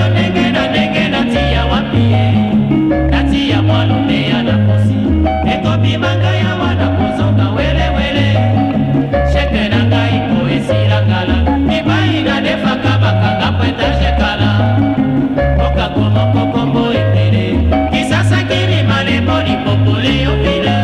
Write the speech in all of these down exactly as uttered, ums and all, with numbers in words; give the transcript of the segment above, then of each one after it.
oyo ndenge na ndenge natia wapi ye natia mwalume ya nakosi ekobima ngai awa nakozonga welewele sheke na ngai po esilangala mibai nadefaka bakanga pwetaje kala okakomoko kombo epele kisasa kiri malembo lipopole yo vile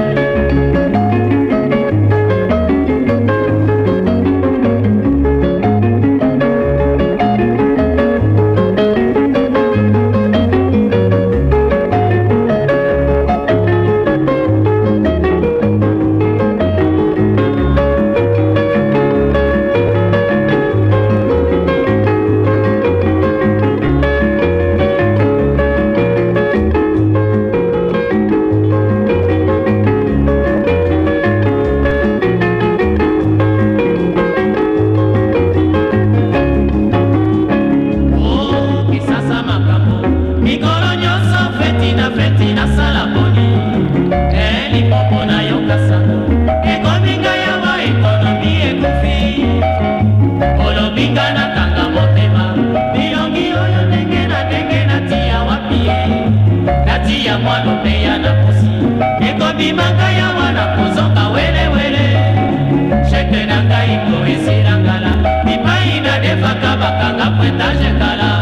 mwalume ya nakosi ekobimanga ya wana kozonga welewele sheke na ngai ko esilangala mipai nadefaka bakanga pwetaje kala